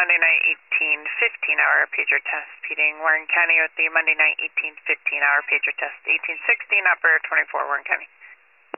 Monday night 1815-hour pager test. Peting Warren County with the Monday night 1815-hour pager test. 1816, operator 24, Warren County.